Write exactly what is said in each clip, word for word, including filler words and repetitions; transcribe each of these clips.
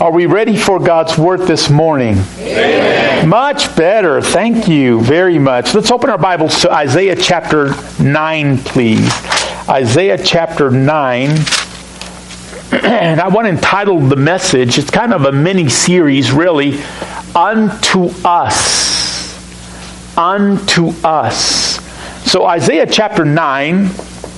Are we ready for God's Word this morning? Amen. Much better. Thank you very much. Let's open our Bibles to Isaiah chapter nine, please. Isaiah chapter nine. And I want to entitle the message, it's kind of a mini-series really, Unto Us. Unto Us. So Isaiah chapter nine.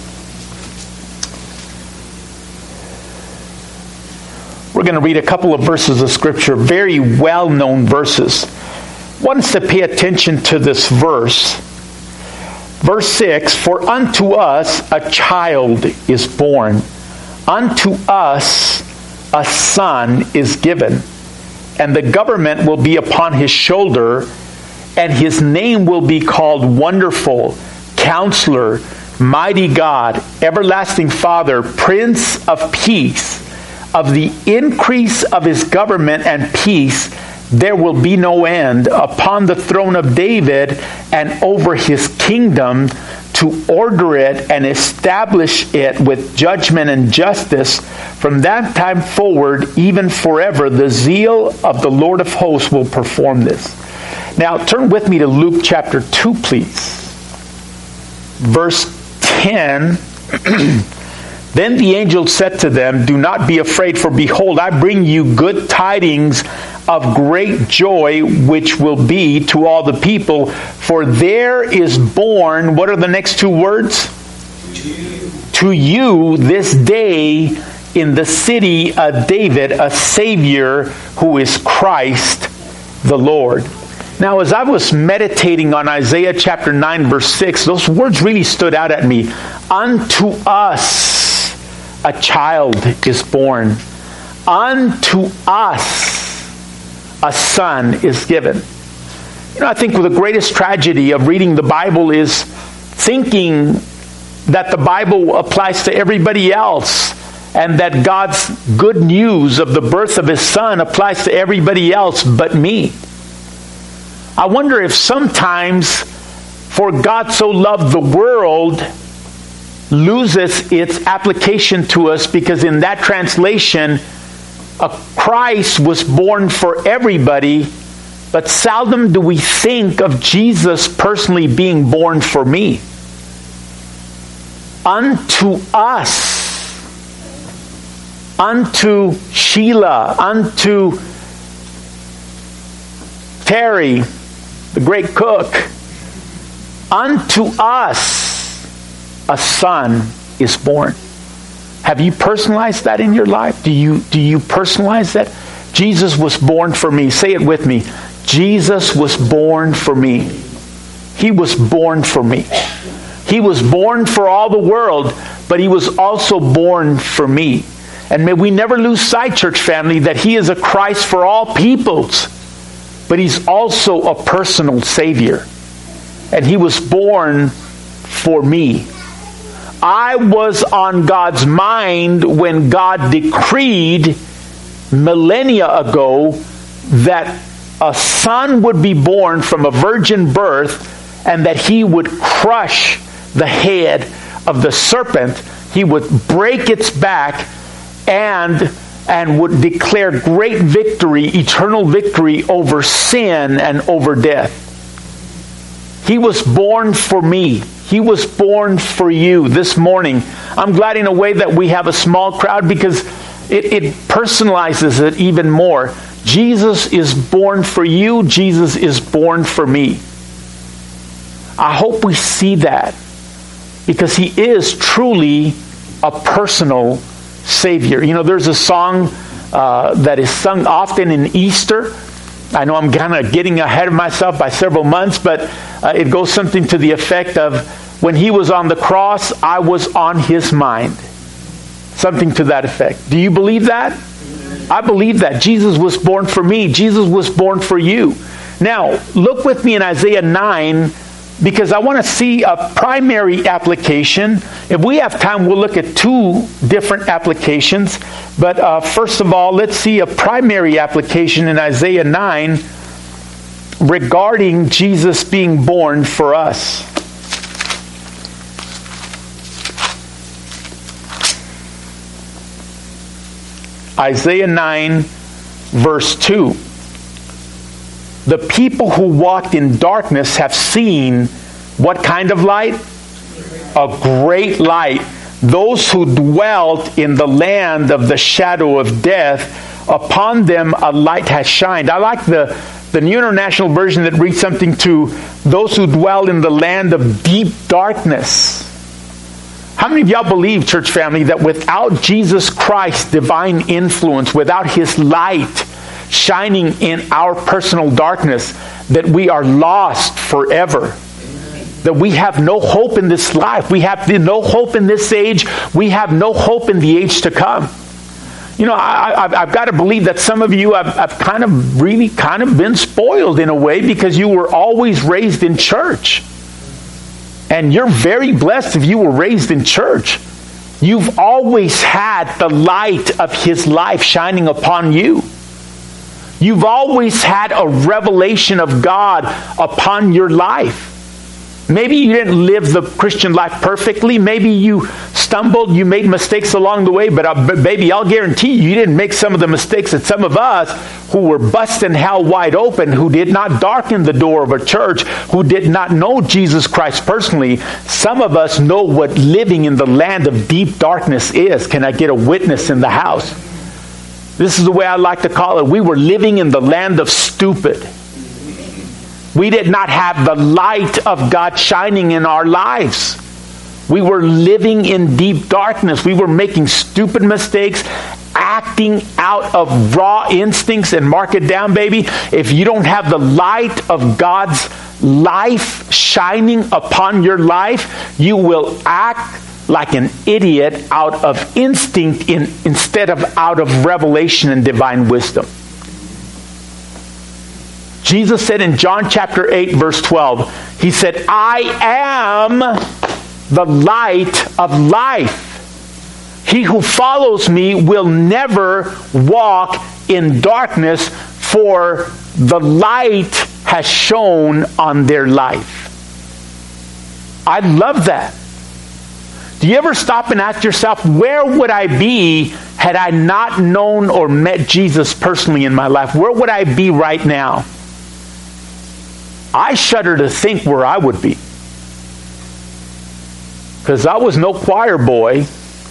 We're going to read a couple of verses of Scripture, very well-known verses. I want us to pay attention to this verse. Verse six, For unto us a child is born, unto us a son is given, and the government will be upon his shoulder, and his name will be called Wonderful, Counselor, Mighty God, Everlasting Father, Prince of Peace. Of the increase of his government and peace, there will be no end upon the throne of David and over his kingdom, to order it and establish it with judgment and justice from that time forward, even forever. The zeal of the Lord of hosts will perform this. Now, turn with me to Luke chapter two, please. Verse ten. Then the angel said to them, Do not be afraid, for behold, I bring you good tidings of great joy, which will be to all the people. For there is born, what are the next two words? To you, to you this day in the city of David, a Savior who is Christ the Lord. Now, as I was meditating on Isaiah chapter nine, verse six, those words really stood out at me. Unto us a child is born. Unto us a son is given. You know, I think the greatest tragedy of reading the Bible is thinking that the Bible applies to everybody else, and that God's good news of the birth of his son applies to everybody else but me. I wonder if sometimes, for God so loved the world, loses its application to us, because in that translation, a Christ was born for everybody, but seldom do we think of Jesus personally being born for me. Unto us, unto Sheila, unto Terry, the great cook, unto us a son is born. Have you personalized that in your life? Do you do you personalize that? Jesus was born for me. Say it with me. Jesus was born for me. He was born for me. He was born for all the world, but he was also born for me. And may we never lose sight, church family, that he is a Christ for all peoples, but he's also a personal Savior. And he was born for me. I was on God's mind when God decreed millennia ago that a son would be born from a virgin birth, and that he would crush the head of the serpent. He would break its back and, and would declare great victory, eternal victory over sin and over death. He was born for me. He was born for you this morning. I'm glad in a way that we have a small crowd, because it, it personalizes it even more. Jesus is born for you. Jesus is born for me. I hope we see that, because he is truly a personal Savior. You know, there's a song uh, that is sung often in Easter. I know I'm kind of getting ahead of myself by several months, but uh, it goes something to the effect of, when he was on the cross, I was on his mind. Something to that effect. Do you believe that? I believe that. Jesus was born for me. Jesus was born for you. Now, look with me in Isaiah nine, because I want to see a primary application. If we have time, we'll look at two different applications. But uh, first of all, let's see a primary application in Isaiah nine regarding Jesus being born for us. Isaiah nine, verse two. The people who walked in darkness have seen what kind of light? A great light. Those who dwelt in the land of the shadow of death, upon them a light has shined. I like the, the New International Version that reads something to those who dwell in the land of deep darkness. How many of y'all believe, church family, that without Jesus Christ's divine influence, without His light shining in our personal darkness, that we are lost forever? That we have no hope in this life. We have no hope in this age. We have no hope in the age to come. You know, I, I've, I've got to believe that some of you have, have kind of really kind of been spoiled in a way because you were always raised in church. And you're very blessed if you were raised in church. You've always had the light of His life shining upon you. You've always had a revelation of God upon your life. Maybe you didn't live the Christian life perfectly. Maybe you stumbled, you made mistakes along the way, but uh, baby, I'll guarantee you, you didn't make some of the mistakes that some of us who were busting hell wide open, who did not darken the door of a church, who did not know Jesus Christ personally. Some of us know what living in the land of deep darkness is. Can I get a witness in the house? This is the way I like to call it. We were living in the land of stupid. We did not have the light of God shining in our lives. We were living in deep darkness. We were making stupid mistakes, acting out of raw instincts. And mark it down, baby. If you don't have the light of God's life shining upon your life, you will act like an idiot out of instinct in, instead of out of revelation and divine wisdom. Jesus said in John chapter eight, verse twelve, He said, I am the light of life. He who follows me will never walk in darkness, for the light has shone on their life. I love that. Do you ever stop and ask yourself, where would I be had I not known or met Jesus personally in my life? Where would I be right now? I shudder to think where I would be. Because I was no choir boy.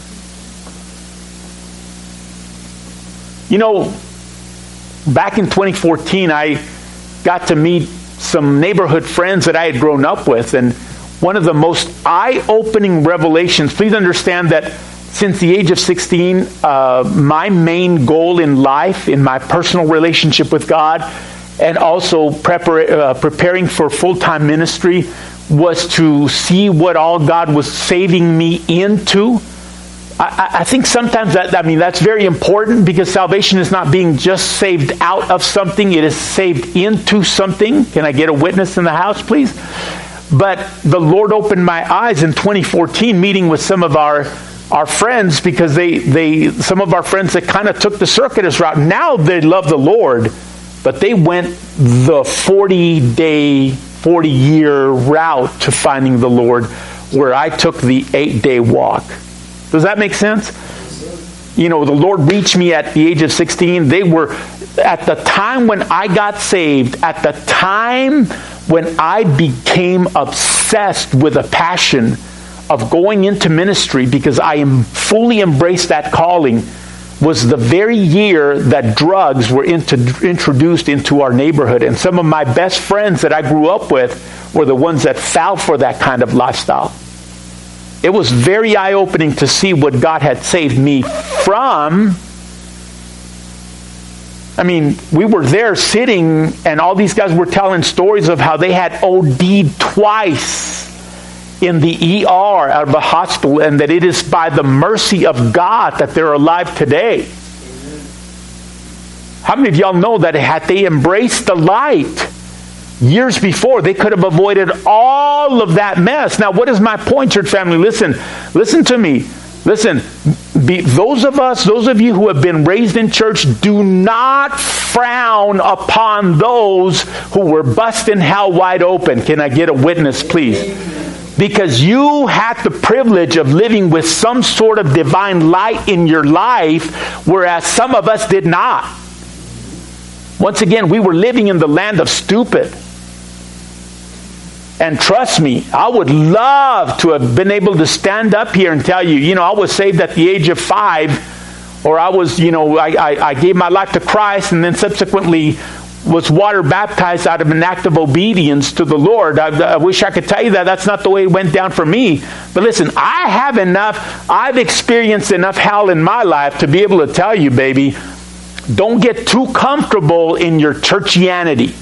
You know, back in twenty fourteen, I got to meet some neighborhood friends that I had grown up with. And one of the most eye-opening revelations, please understand that since the age of sixteen, uh, my main goal in life, in my personal relationship with God, and also prepar- uh, preparing for full-time ministry, was to see what all God was saving me into. I, I think sometimes that, I mean, that's very important, because salvation is not being just saved out of something, it is saved into something. Can I get a witness in the house, please? But the Lord opened my eyes in twenty fourteen, meeting with some of our our friends, because they, they some of our friends that kind of took the circuitous route. Now they love the Lord, but they went the forty-day, forty-year route to finding the Lord, where I took the eight-day walk. Does that make sense? You know, the Lord reached me at the age of sixteen. They were, at the time when I got saved, at the time when I became obsessed with a passion of going into ministry, because I am fully embraced that calling, was the very year that drugs were into, introduced into our neighborhood. And some of my best friends that I grew up with were the ones that fell for that kind of lifestyle. It was very eye-opening to see what God had saved me from. I mean, we were there sitting, and all these guys were telling stories of how they had O D'd twice in the E R out of the hospital, and that it is by the mercy of God that they're alive today. How many of y'all know that had they embraced the light years before, they could have avoided all of that mess? Now, what is my point, church family? Listen, listen to me. Listen, be, those of us, those of you who have been raised in church, do not frown upon those who were busting hell wide open. Can I get a witness, please? Because you had the privilege of living with some sort of divine light in your life, whereas some of us did not. Once again, we were living in the land of stupid. And trust me, I would love to have been able to stand up here and tell you, you know, I was saved at the age of five, or I was, you know, I, I, I gave my life to Christ and then subsequently was water baptized out of an act of obedience to the Lord. I, I wish I could tell you that. That's not the way it went down for me. But listen, I have enough, I've experienced enough hell in my life to be able to tell you, baby, don't get too comfortable in your churchianity.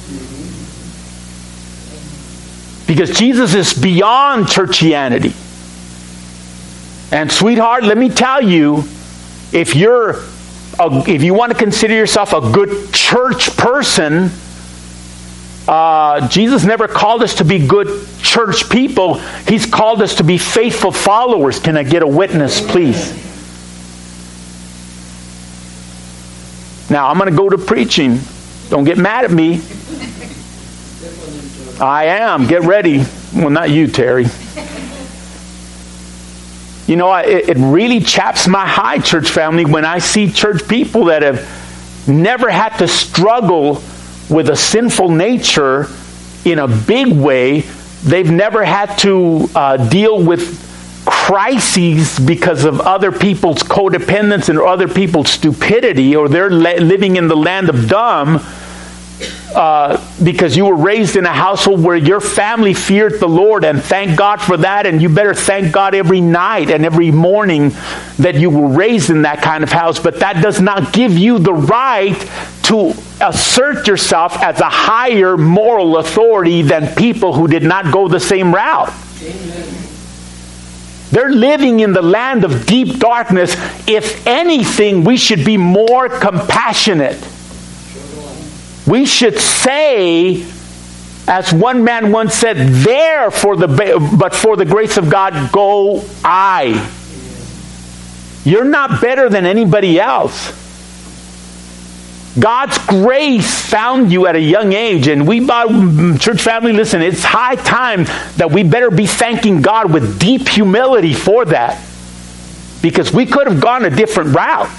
Because Jesus is beyond churchianity. And sweetheart, let me tell you, if you're, a, if you want to consider yourself a good church person, uh, Jesus never called us to be good church people. He's called us to be faithful followers. Can I get a witness, please? Now, I'm going to go to preaching. Don't get mad at me. I am. Get ready. Well, not you, Terry. You know, it, it really chaps my high, church family, when I see church people that have never had to struggle with a sinful nature in a big way. They've never had to uh, deal with crises because of other people's codependence and other people's stupidity, or they're la- living in the land of dumb. Uh, because you were raised in a household where your family feared the Lord, and thank God for that, and you better thank God every night and every morning that you were raised in that kind of house. But that does not give you the right to assert yourself as a higher moral authority than people who did not go the same route. Amen. They're living in the land of deep darkness. If anything, we should be more compassionate. We should say, as one man once said, there for the but for the grace of God go I. You're not better than anybody else. God's grace found you at a young age, and we, church family, listen, it's high time that we better be thanking God with deep humility for that, because we could have gone a different route.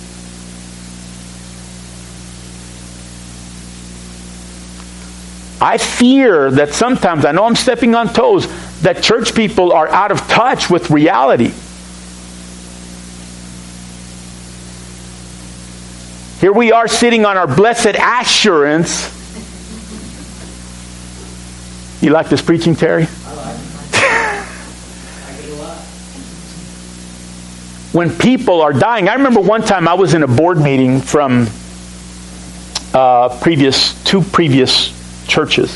I fear that sometimes, I know I'm stepping on toes, that church people are out of touch with reality. Here we are sitting on our blessed assurance. You like this preaching, Terry? I like it. I get a lot. When people are dying, I remember one time I was in a board meeting from uh, previous two previous churches,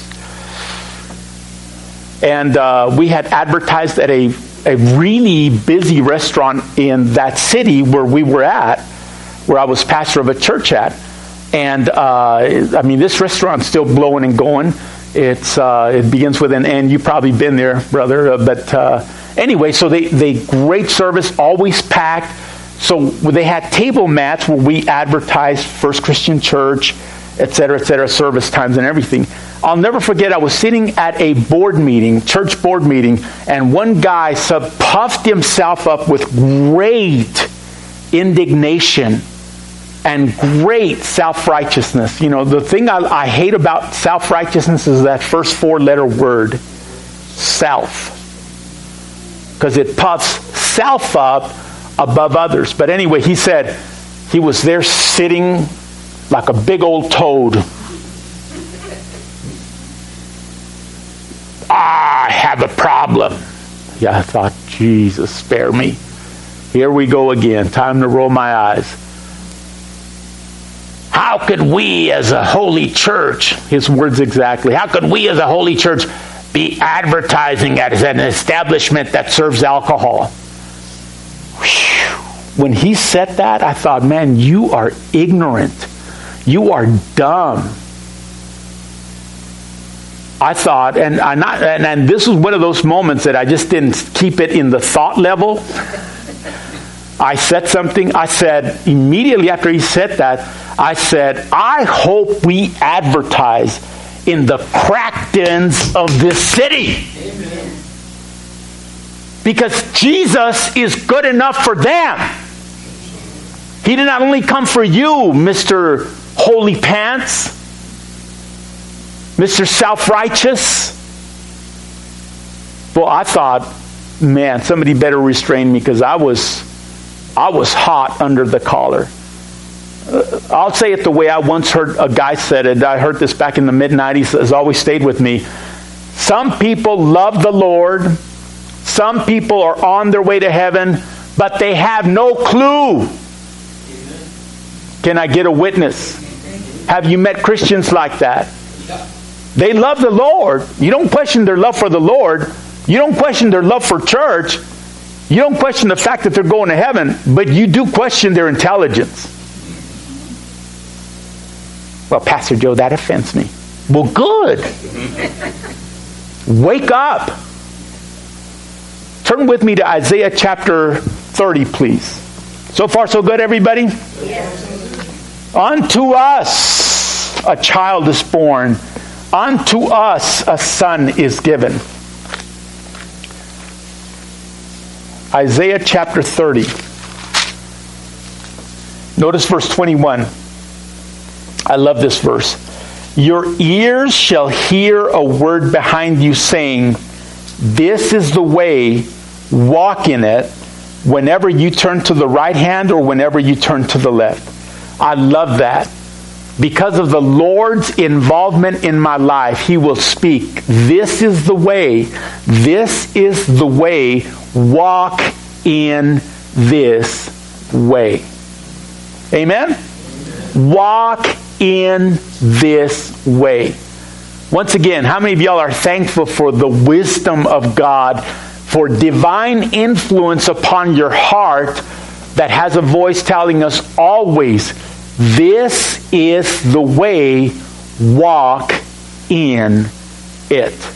and uh, we had advertised at a a really busy restaurant in that city where we were at, where I was pastor of a church at. And uh, I mean, this restaurant's still blowing and going. It's uh, it begins with an N. You've probably been there, brother. Uh, but uh, anyway, so they they great service, always packed. So they had table mats where we advertised First Christian Church, et cetera, et cetera, service times and everything. I'll never forget, I was sitting at a board meeting, church board meeting, and one guy sub puffed himself up with great indignation and great self-righteousness. You know, the thing I, I hate about self-righteousness is that first four-letter word, self. Because it puffs self up above others. But anyway, he said he was there sitting like a big old toad. I have a problem. Yeah, I thought, Jesus, spare me. Here we go again. Time to roll my eyes. How could we as a holy church, his words exactly, how could we as a holy church be advertising as an establishment that serves alcohol? Whew. When he said that, I thought, man, you are ignorant. You are dumb. I thought, and I not, and, and this was one of those moments that I just didn't keep it in the thought level. I said something. I said, immediately after he said that, I said, I hope we advertise in the crack dens of this city. Amen. Because Jesus is good enough for them. He did not only come for you, Mister holy pants, Mister Self-righteous. Well, I thought, man, somebody better restrain me because I was, I was hot under the collar. Uh, I'll say it the way I once heard a guy said it. I heard this back in the mid nineties. It's always stayed with me. Some people love the Lord. Some people are on their way to heaven, but they have no clue. Can I get a witness? Have you met Christians like that? They love the Lord. You don't question their love for the Lord. You don't question their love for church. You don't question the fact that they're going to heaven, but you do question their intelligence. Well, Pastor Joe, that offends me. Well, good. Wake up. Turn with me to Isaiah chapter thirty, please. So far, so good, everybody? Yes. Unto us a child is born. Unto us a son is given. Isaiah chapter thirty. Notice verse twenty-one. I love this verse. Your ears shall hear a word behind you saying, this is the way, walk in it, whenever you turn to the right hand or whenever you turn to the left. I love that. Because of the Lord's involvement in my life, He will speak. This is the way. This is the way. Walk in this way. Amen? Amen. Walk in this way. Once again, how many of y'all are thankful for the wisdom of God, for divine influence upon your heart that has a voice telling us always, this is the way, walk in it.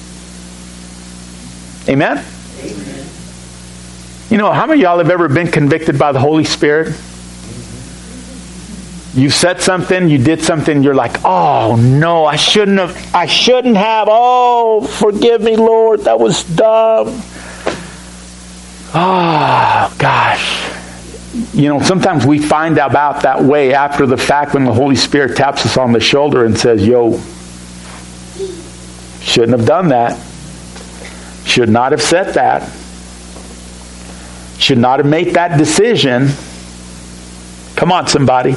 Amen? Amen. You know, how many of y'all have ever been convicted by the Holy Spirit? You said something, you did something, you're like, oh no, I shouldn't have, I shouldn't have, oh, forgive me, Lord, that was dumb. Oh, gosh. You know, sometimes we find out that way after the fact when the Holy Spirit taps us on the shoulder and says, yo, shouldn't have done that. Should not have said that. Should not have made that decision. Come on, somebody.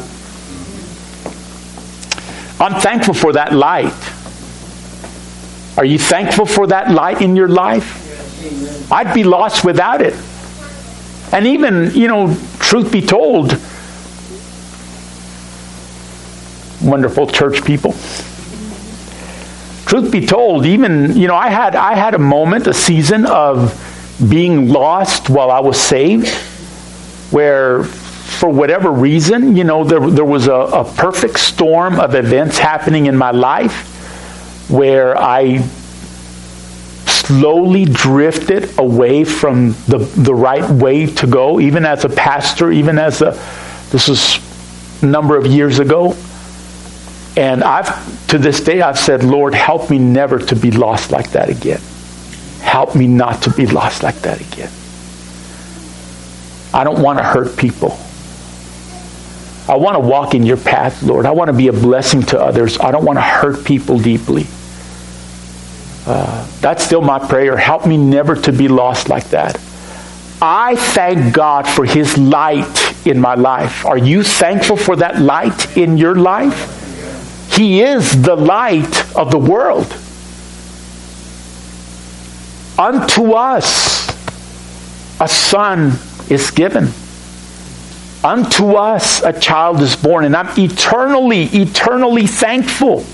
I'm thankful for that light. Are you thankful for that light in your life? I'd be lost without it. And even, you know, truth be told, wonderful church people. Truth be told, even, you know, I had I had a moment, a season of being lost while I was saved, where for whatever reason, you know, there, there was a, a perfect storm of events happening in my life where I slowly drifted away from the, the right way to go, even as a pastor, even as a, this was a number of years ago. And I've, to this day, I've said, Lord, help me never to be lost like that again. Help me not to be lost like that again. I don't want to hurt people. I want to walk in your path, Lord. I want to be a blessing to others. I don't want to hurt people deeply. Uh, that's still my prayer. Help me never to be lost like that. I thank God for His light in my life. Are you thankful for that light in your life? He is the light of the world. Unto us a son is given. Unto us a child is born. And I'm eternally, eternally thankful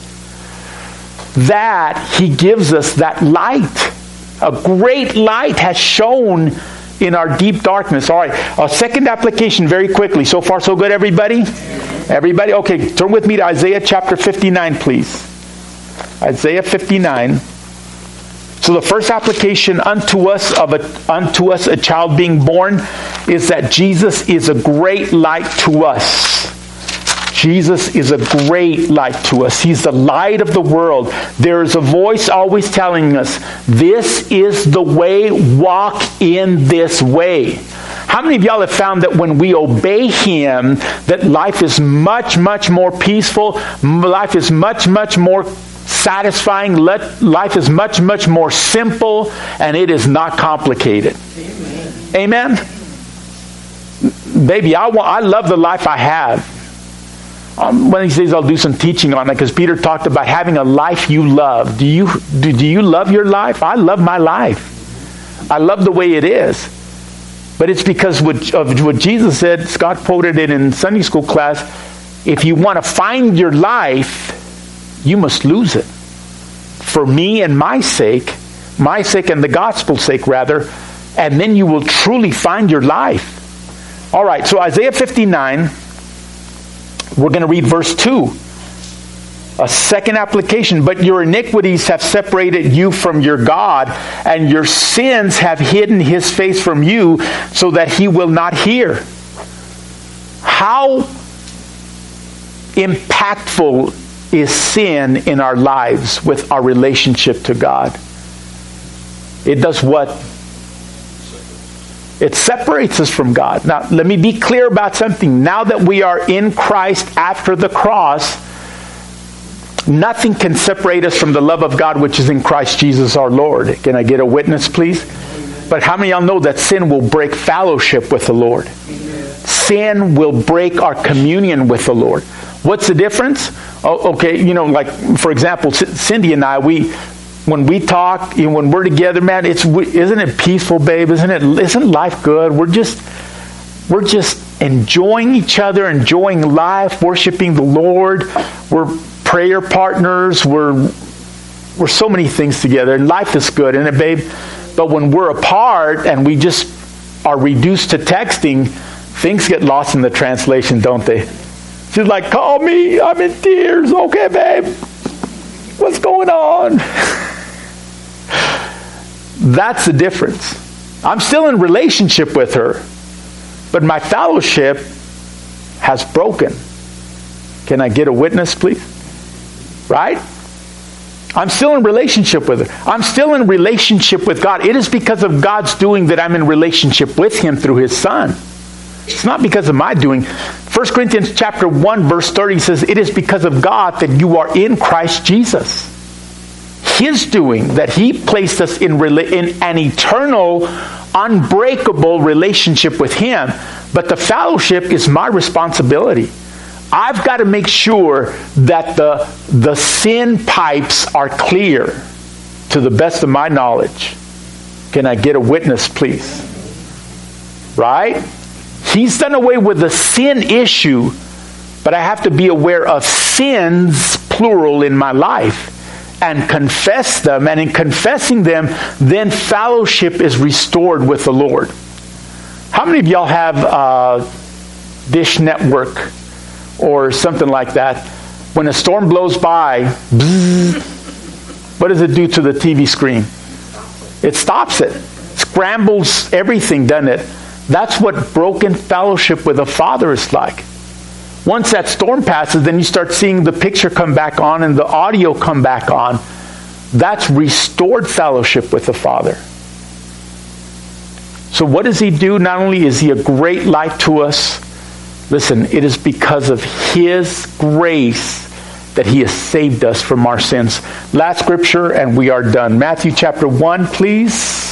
that He gives us that light. A great light has shone in our deep darkness. All right, a second application very quickly. So far, so good, everybody? Everybody? Okay, turn with me to Isaiah chapter fifty-nine, please. Isaiah fifty-nine. So the first application unto us of a, unto us a child being born is that Jesus is a great light to us. Jesus is a great light to us. He's the light of the world. There is a voice always telling us, this is the way, walk in this way. How many of y'all have found that when we obey Him, that life is much, much more peaceful, life is much, much more satisfying, life is much, much more simple, and it is not complicated? Amen? Amen? Baby, I, want, I love the life I have. Um, one of these days I'll do some teaching on it, because Peter talked about having a life you love. Do you, do, do you love your life? I love my life. I love the way it is. But it's because of what Jesus said. Scott quoted it in Sunday school class. If you want to find your life, you must lose it. For me and my sake, my sake and the gospel's sake rather, and then you will truly find your life. All right, so Isaiah fifty-nine, we're going to read verse two. A second application. But your iniquities have separated you from your God, and your sins have hidden His face from you, so that He will not hear. How impactful is sin in our lives with our relationship to God? It does what? It separates us from God. Now, let me be clear about something. Now that we are in Christ after the cross, nothing can separate us from the love of God which is in Christ Jesus our Lord. Can I get a witness, please? But how many of y'all know that sin will break fellowship with the Lord? Sin will break our communion with the Lord. What's the difference? Oh, okay, you know, like, for example, Cindy and I, we... when we talk, you know, when we're together, man, it's isn't it peaceful, babe? Isn't it? Isn't life good? We're just, we're just enjoying each other, enjoying life, worshiping the Lord. We're prayer partners. We're, we're so many things together, and life is good, isn't it, babe? But when we're apart and we just are reduced to texting, things get lost in the translation, don't they? She's like, "Call me. I'm in tears." Okay, babe. What's going on? That's the difference. I'm still in relationship with her, but my fellowship has broken. Can I get a witness, please? Right? I'm still in relationship with her. I'm still in relationship with God. It is because of God's doing that I'm in relationship with Him through His Son. It's not because of my doing. First Corinthians chapter one verse thirty says, it is because of God that you are in Christ Jesus. His doing, that He placed us in, in an eternal, unbreakable relationship with Him. But the fellowship is my responsibility. I've got to make sure that the, the sin pipes are clear to the best of my knowledge. Can I get a witness, please? Right? He's done away with the sin issue, but I have to be aware of sins, plural, in my life and confess them. And in confessing them, then fellowship is restored with the Lord. How many of y'all have uh, Dish Network or something like that? When a storm blows by, bzzz, what does it do to the T V screen? It stops it. Scrambles everything, doesn't it? That's what broken fellowship with the Father is like. Once that storm passes, then you start seeing the picture come back on and the audio come back on. That's restored fellowship with the Father. So what does He do? Not only is He a great light to us, listen, it is because of His grace that He has saved us from our sins. Last scripture and we are done. Matthew chapter one, please.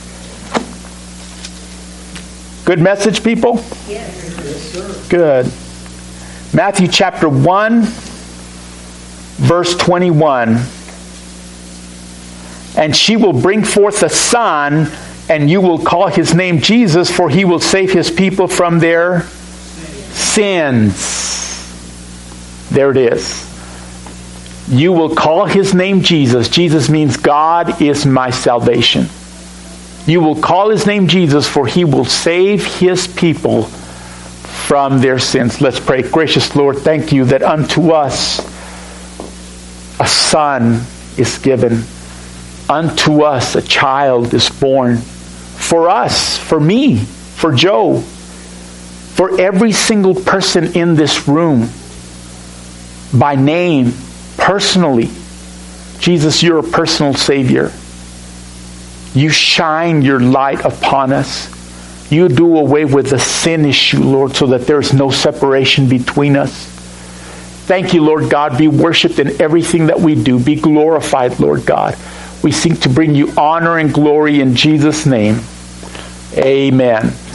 Good message, people? Yes. Yes, sir. Good. Matthew chapter one, verse twenty-one. And she will bring forth a son, and you will call his name Jesus, for he will save his people from their sins. There it is. You will call his name Jesus. Jesus means God is my salvation. You will call his name Jesus, for he will save his people from their sins. Let's pray. Gracious Lord, thank you that unto us a son is given. Unto us a child is born. For us, for me, for Joe, for every single person in this room, by name, personally. Jesus, you're a personal Savior. You shine your light upon us. You do away with the sin issue, Lord, so that there is no separation between us. Thank you, Lord God. Be worshiped in everything that we do. Be glorified, Lord God. We seek to bring you honor and glory in Jesus' name. Amen.